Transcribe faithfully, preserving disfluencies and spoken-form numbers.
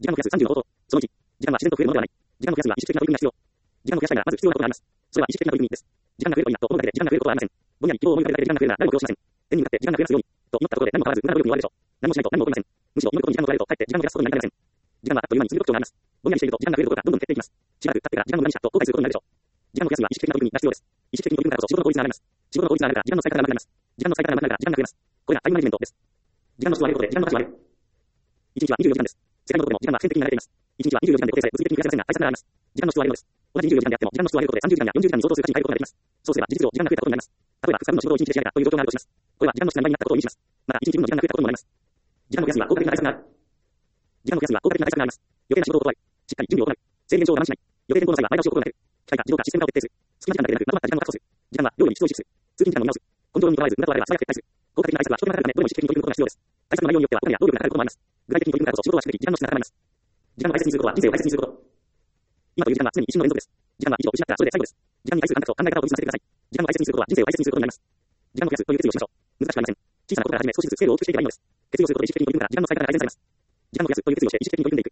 時間を増やすさんじゅうの方法。そのいち、時間は自然と増えるものではない。時間を増やすには意識的な取り組みが必要。時間を増やしたいならまず必要なことがあります。それは意識的な取り組みです。時間が増えるといいなと思うだけで時間が増えることはありません。ぼんやり希望を思い浮かべるだけで時間が増えるなら誰も苦労しません。天に向かって時間が増えますようにと祈ったところで何も変わらず無駄な努力に終わるでしょう。何もしないと何も起こりません。むしろ祈ることに時間を加えるとかえって時間を増やすことになりかねません。時間はあっという間に過ぎる特徴があります。ぼんやりしていると時間が増えることがどんどん減っていきます。しばらく経ってから時間の無駄にしたと後悔することになるでしょう。時間を増やすには意識的な取り組みが必要です。意識的に取り組むからこそ仕事の効率が上がります。仕事の効率が上がるから時間の使い方が上がります。時間の使い方が上がるから時間が増えます。これがタイムマネジメントです。時間の質を上げることで時間の価値を上げる。いちにちはにじゅうよじかんです。世界のどこでも時間は普遍的に流れています。いちにちはにじゅうよじかんで固定され、物理的に増やせませんが、対策があります。時間の質を上げるのです。同じにじゅうよじかんであっても、時間の質を上げることでさんじゅうじかんやよんじゅうじかんに相当する価値に変えることができます。そうすれば、事実上時間が増えたことになります。例えば、ふつかぶんの仕事をいちにちで仕上げたという状況があるとします。これは時間の質がにばいになったことを意味します。また、いちにちぶんの時間が増えたことにもなります。時間の増やすには効果的な対策がある。時間の増やすには効果的な対策があります。余計な仕事を断る。しっかり準備を行う。制限上を我慢しない。予定変更の際は前倒しを心がける。機械か自動かシステム化を徹底する。隙間時間だけでなく、まとまった時間を確保する。時間は量より質を意識する。通勤時間を見直す。根性にとらわれず、無駄とあれば素早く撤退する。効果的な対策は人手がかかるため、どれも意識的に取り組むことが必要です。対策の内容によってはお金や労力がかかることもあります。具体的に取り組むからこそ仕事はしっかり時間の質が高まります。時間を大切にすることは人生を大切にすること。今という時間は常に一瞬の連続です。時間は一度失ったらそれで最後です。時間に対する感覚と考え方を分散させてください。時間を大切にすることは人生を大切にすることになります。時間を増やすという決意をしましょう。難しくありません。小さなことから始め少しずつスケールを大きくしていけばいいのです。決意をすることで意識的に取り組むから時間の使い方が改善されます。時間を増やすという決意をして意識的に取り組んでいく。